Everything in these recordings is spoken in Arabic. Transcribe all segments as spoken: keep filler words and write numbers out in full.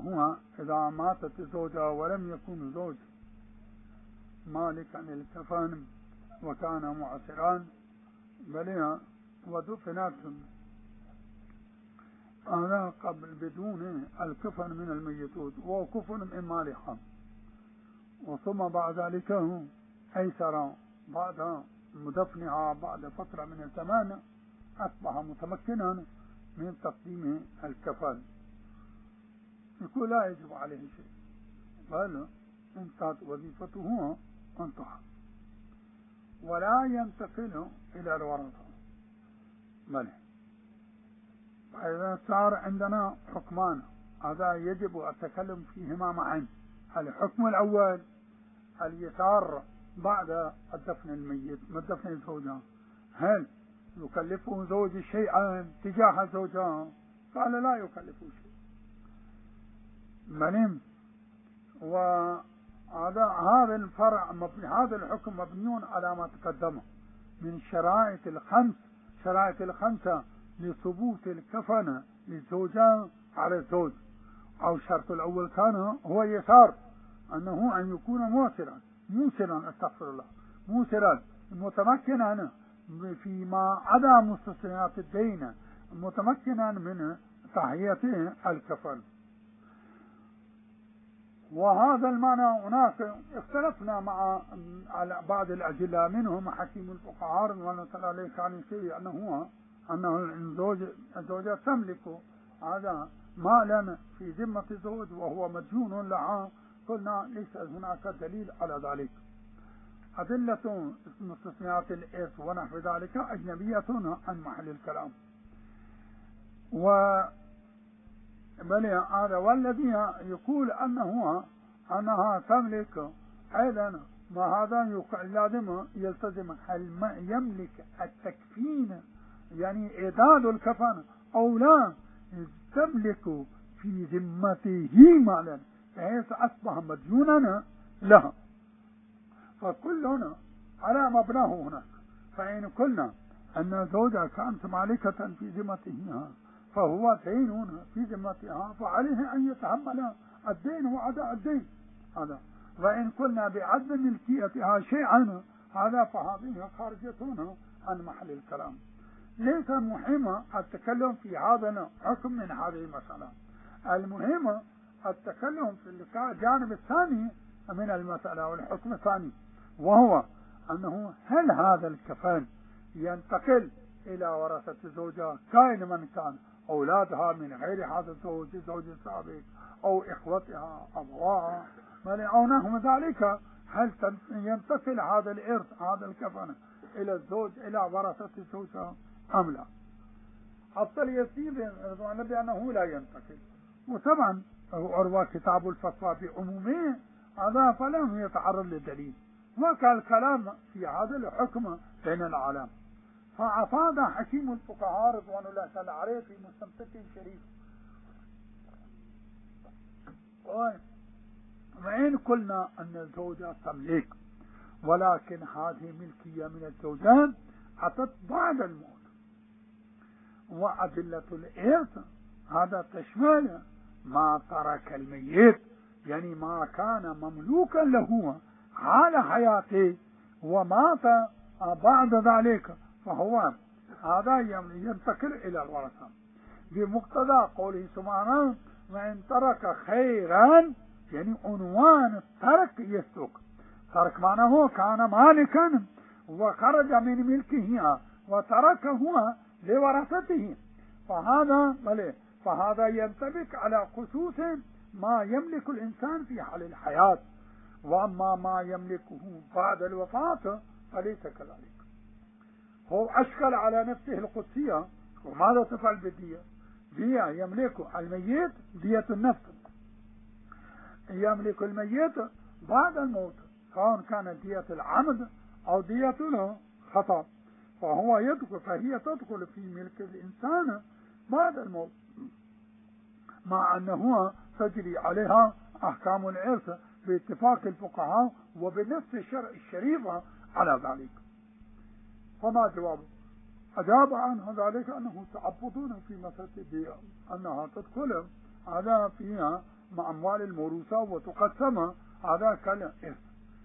هو إذا ماتت الزوجة ولم يكن زوج مالكا للكفن وكان معسرا بل ودفنت هذا قبل بدون الكفن من الميتوت وكفن من مالها، وثم بعد ذلك أيسر بعد مدفنها بعد فترة من الزمان أصبح متمكنا من تقديم الكفن، يقول لا يجب عليه شيء بل انتهت وظيفته انتهى ولا ينتقل إلى الورثة. بل فإذا صار عندنا حكمان هذا يجب التكلم فيهما معا. الحكم الأول اليسار بعد الدفن الميت دفن الزوجة، هل يكلفه زوج شيئا تجاه زوجها؟ قال لا يكلفه شيء. بل وهذا هذا الفرع مبني، هذا الحكم مبني على ما تقدم من شرائط الخمس شرائط الخمسة لثبوت الكفن للزوجة على الزوج. أو الشرط الأول كان هو يسار، أنه أن يكون موسرا موسرا استغفر الله موسرا متمكنا فيما عدا مستثنيات الدين، متمكنا من تهيئة الكفن. وهذا المعنى هناك اختلفنا مع بعض الأجلاء منهم حكيم الفقهاء رضوان الله عليه كان يشير أنه هو أنه الزوج الزوجة تملك هذا مالا في ذمة الزوج وهو مديون لها. قلنا ليس هناك دليل على ذلك. أدلة مستثنيات الإرث ونحو ذلك أجنبية عن محل الكلام. و بل هذا والذي يقول أنه أنها تملك أيضا ما هذا لازم يلتزم هل يملك التكفين يعني إعداد الكفن أو لا تملك في ذمته مالا بحيث أصبح مديونا لها. فكلنا على مبناه هناك. فإن قلنا أن الزوجة كانت مالكة في ذمتها فهو دين في ذمتها فعليه أن يتحمل الدين وأداء الدين هذا. وإن قلنا بعدم ملكيتها شيئا هذا فهذه خارجة عن محل الكلام. ليس مهم التكلم في هذا الحكم من هذه المسألة، المهم التكلم في الجانب الثاني من المسألة والحكم الثاني، وهو أنه هل هذا الكفن ينتقل إلى ورثة الزوجة كائن من كان، أولادها من غير هذا الزوج الزوج السابق أو إخوتها أبواها أو نحو ذلك، هل ينتقل هذا الإرث هذا الكفن إلى الزوج إلى ورثة الزوجة أم لا؟ أفضل يسير رضوان بأنه لا ينتقل. وطبعا أروى كتاب الفتوى بعمومه هذا فلم يتعرض للدليل، وكان الكلام في هذا الحكم بين العالم. فأفاد حكيم الفقهاء رضوان الله تعالى عليه في مستمسك شريف. وإن قلنا أن الزوجة تملك ولكن هذه ملكية من الزوجان أتت بعد الموت، وأدلة الإرث هذا تشمل ما ترك الميت يعني ما كان مملوكا له حال حياته ومات بعد ذلك فهو هذا ينتقل إلى الورثة بمقتضى قوله سبحانه وإن ترك خيرا يعني عنوان الترك يسلك. ترك معناه كان مالكا وخرج من ملكه وتركه لورثته، فهذا بله فهذا ينطبق على خصوص ما يملك الإنسان في حال الحياة، وأما ما يملكه بعد الوفاة فليس كذلك. هو أشكل على نفسه القدسية، وماذا تفعل بالدية؟ دية يملك الميت دية النفس، يملك الميت بعد الموت سواء كانت دية العمد أو دية الخطأ، فهو يدخل فهي تدخل في ملك الإنسان بعد الموت، مع أنه تجري عليها أحكام الإرث باتفاق الفقهاء وبنفس الشرع الشريفة على ذلك. فما جوابه؟ أجاب عنه ذلك أنه تعبدون في مسألة الدية أنها تدخل هذا فيها مع أموال الموروثة وتقسم، هذا كالإرث.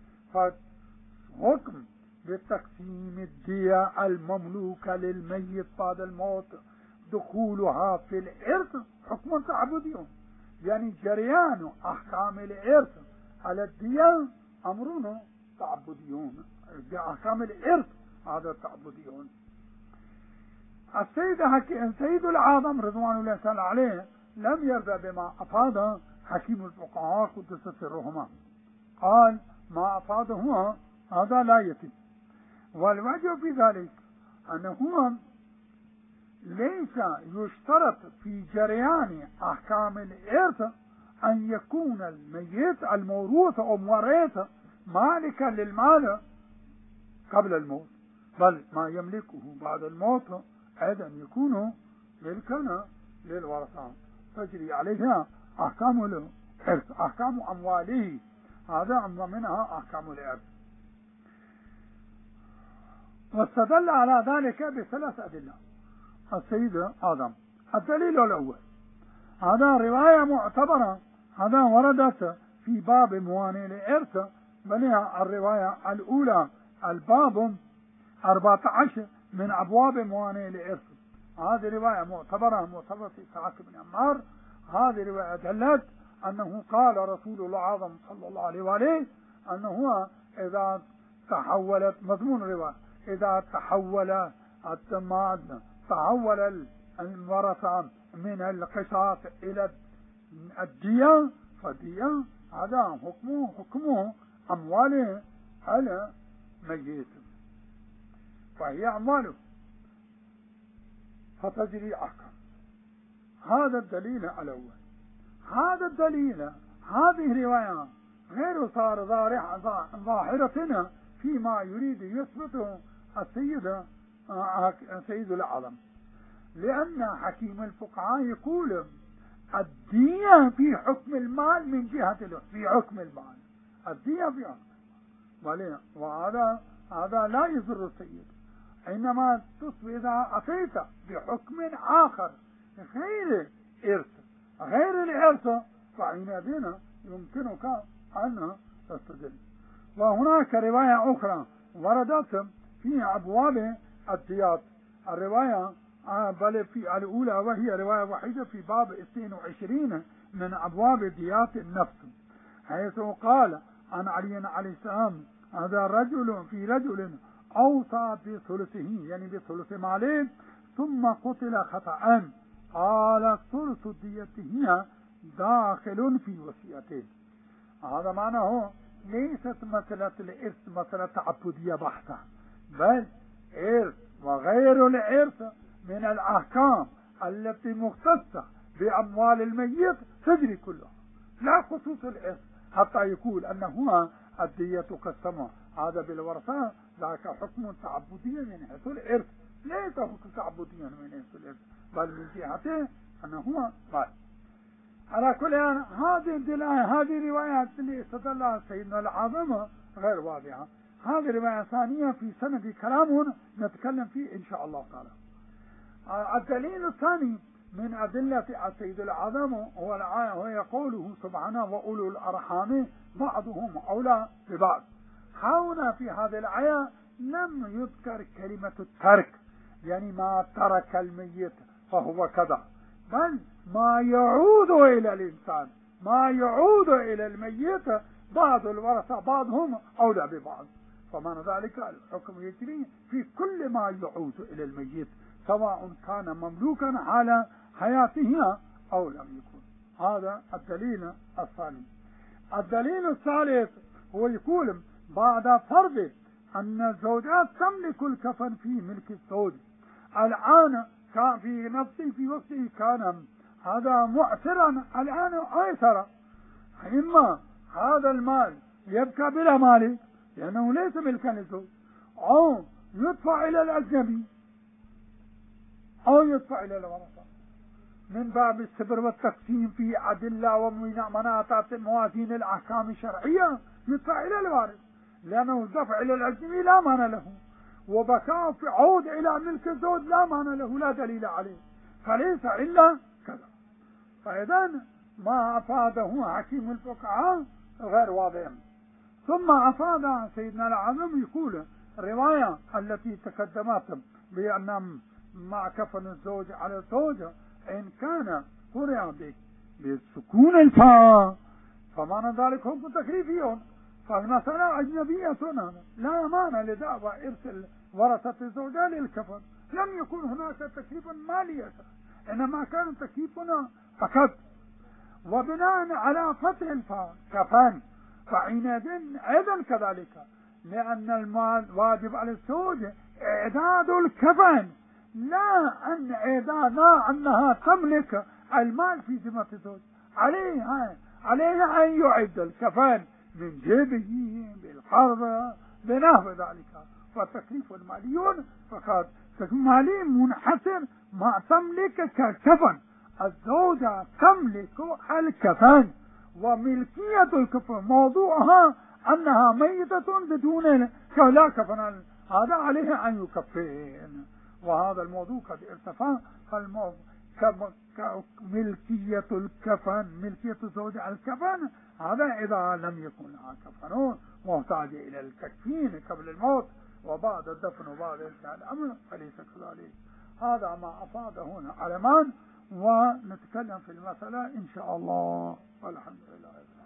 فحكم بتقسيم الدية المملوكة للميت بعد الموت دخولها في الإرث حكم تعبدي، يعني جريان أحكام الإرث على الدية أمرون تعبديون، أحكام الإرث هذا تعبديون. السيد حكيم سيد العظم رضوان الله تعالى عليه لم يرضى بما أفاض حكيم الفقهاء قدس سرهما، قال ما أفاض هو هذا لا يتم. والوجه في ذلك أنه ليس يشترط في جريان أحكام الإرث أن يكون الميت الموروث أو مورث مالكا للمال قبل الموت، بل ما يملكه بعد الموت أيضا يكون ملكا للورثة، تجري عليها أحكام الإرث، أحكام أمواله، هذا منها أحكام الإرث. واستدل على ذلك بثلاث أدلة السيد آدم. الدليل الأول هذا رواية معتبرة، هذا وردت في باب موانئ الإرث، بل الرواية الأولى الباب أربعة عشر من أبواب موانئ الإرث، هذه رواية معتبرة معتبرة في إسحاق بن عمار. هذه رواية دلت أنه قال رسول الله العظيم صلى الله عليه وآله أنه إذا تحولت مضمون الرواية إذا تحول التماد تحول الورثة من القصاص إلى الدية فالدية هذا حكمه حكمه أمواله على ميت، فهي أمواله فتجري أحكام. هذا الدليل الأول. هذا الدليل هذه الرواية غير صار ظاهرة فيما يريد يثبته السيد سيد العظم، لأن حكيم الفقهاء يقول الدية في حكم المال من جهة في حكم المال، الدية في حكم المال، وهذا هذا لا يضر السيد، إنما تصبح إذا أتيت بحكم آخر غير إرث غير الإرث فحينئذ يمكنك أن تستدل. وهناك رواية أخرى وردت في أبواب الديات، الرواية بل في الأولى وهي رواية وحيدة في باب اثنين وعشرين من أبواب ديات النفس، حيث قال عن علي عليه السلام هذا رجل في رجل أوصى بثلثه يعني بثلث ماله ثم قتل خطأ، قال ثلث ديته داخل في وصيته. هذا معناه ليست مسألة الإرث مسألة تعبدية بحتة، بل إرث وغير الإرث من الأحكام التي مختصة بأموال الميت تجري كلها، لا خصوص الإرث حتى يقول أنه الدية تقسم هذا بالورثة، ذاك حكم تعبدي من حيث الإرث، ليس حكم تعبدي من حيث الإرث بل من جهته أنه مال. على كل حال هذه الدلالة هذه روايات اللي استدلها سيدنا العظم غير واضحة. هذه رواية ثانية في سند كلام نتكلم فيه إن شاء الله تعالى. الدليل الثاني من أدلة السيد العظم هو الآية وهي قوله سبحانه وأولو الأرحام بعضهم أولى ببعض. هنا في هذه الآية لم يذكر كلمة الترك يعني ما ترك الميت فهو كذا، بل ما يعود إلى الإنسان ما يعود إلى الميت بعض الورثة بعضهم أولى ببعض، فمعنى ذلك الحكم يجري في كل ما يعود إلى الميت سواء كان مملوكا حال حياته أو لم يكن. هذا الدليل الثاني. الدليل الثالث هو يقول بعد فرض أن الزوجات تملك الكفن في ملك الزوج، الآن كان في نفسه في وقته كان هذا معسرا، الآن أيسر، إما هذا المال يبقى بلا مالك لأنه ليس ملكا للزوج، أو يدفع إلى الأجنبي أو يدفع إلى الورثة من باب الصبر والتقسيم في أدلة ومناطات موازين الأحكام الشرعية، يدفع إلى الوارث لأنه الدفع إلى الأجنبي لا معنى له، وبكاء في عود إلى ملك الزوج لا معنى له لا دليل عليه، فليس إلا كذا. فإذا ما أفاده حكيم الفقهاء غير واضح. ثم أفاد سيدنا العظم يقول الرواية التي تقدمت بأن مع كفن الزوج على الزوجة إن كان قرئ بسكون الفاء فمعنى ذلك حكم تكليفي، فالمسألة أجنبية لا معنى لدعوى إرسل ورثة الزوجة للكفن. لم يكن هناك تكليف مالي، إنما كان تكليفنا فقط وبناء على فتح الفاء كفن. فحينئذ أيضا كذلك، لأن الواجب على الزوج إعداد الكفن، لا أن إعدادها أنها تملك المال في ذمة الزوج، عليها عليها أن يعد الكفن من جيبه بالقرض بنحو ذلك. فتكليف مالي فقط، مالي منحصر ما تملك كالكفن. الزوجة تملك الكفن، وملكية الكفن موضوعها أنها ميتة بدون لا كفن، هذا عليه أن يكفن. وهذا الموضوع قد ارتفع. ملكية الكفن، ملكية الزوجة على الكفن، هذا إذا لم يكن لها كفن محتاج إلى التكفين قبل الموت وبعد الدفن وبعد انتهاء الأمر فليس كذلك. هذا ما أفاد هنا علمان، ونتكلم في المسألة إن شاء الله. والحمد لله.